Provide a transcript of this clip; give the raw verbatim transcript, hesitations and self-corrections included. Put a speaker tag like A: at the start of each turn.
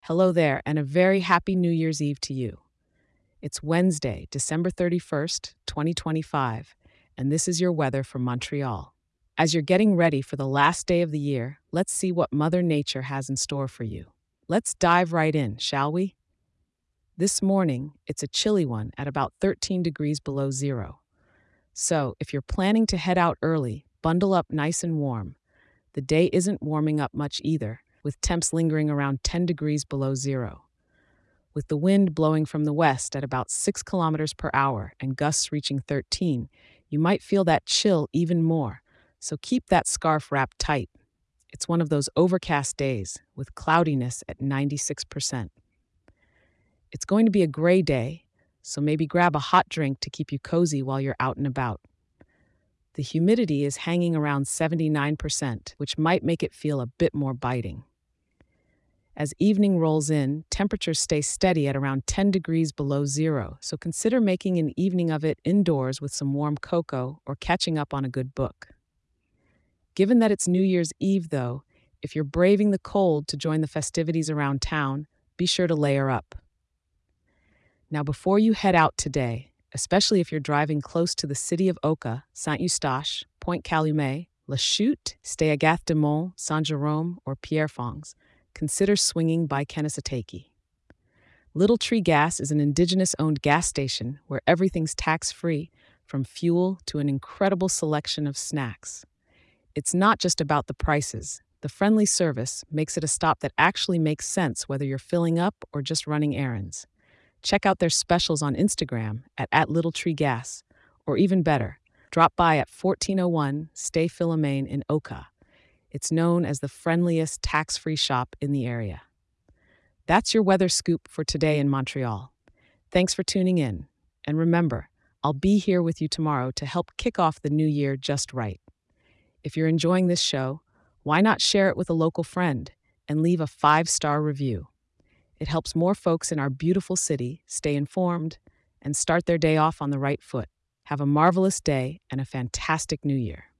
A: Hello there, and a very happy New Year's Eve to you. It's Wednesday, December thirty-first, twenty twenty-five, and this is your weather from Montreal. As you're getting ready for the last day of the year, let's see what Mother Nature has in store for you. Let's dive right in, shall we? This morning, it's a chilly one at about thirteen degrees below zero. So, if you're planning to head out early, bundle up nice and warm. The day isn't warming up much either, with temps lingering around ten degrees below zero. With the wind blowing from the west at about six kilometers per hour and gusts reaching thirteen, you might feel that chill even more, so keep that scarf wrapped tight. It's one of those overcast days, with cloudiness at ninety-six percent. It's going to be a gray day, so maybe grab a hot drink to keep you cozy while you're out and about. The humidity is hanging around seventy-nine percent, which might make it feel a bit more biting. As evening rolls in, temperatures stay steady at around ten degrees below zero, so consider making an evening of it indoors with some warm cocoa or catching up on a good book. Given that it's New Year's Eve, though, if you're braving the cold to join the festivities around town, be sure to layer up. Now, before you head out today, especially if you're driving close to the city of Oka, Saint-Eustache, Pointe-Calumet, La Chute, Steigath-de-Mont, Saint-Jérôme, or Pierrefonds, consider swinging by Kanesatake. Little Tree Gas is an indigenous-owned gas station where everything's tax-free, from fuel to an incredible selection of snacks. It's not just about the prices. The friendly service makes it a stop that actually makes sense whether you're filling up or just running errands. Check out their specials on Instagram at, at Little Tree Gas, or even better, drop by at fourteen oh one Stay Philomene in Oka. It's known as the friendliest tax-free shop in the area. That's your weather scoop for today in Montreal. Thanks for tuning in. And remember, I'll be here with you tomorrow to help kick off the new year just right. If you're enjoying this show, why not share it with a local friend and leave a five-star review? It helps more folks in our beautiful city stay informed and start their day off on the right foot. Have a marvelous day and a fantastic new year.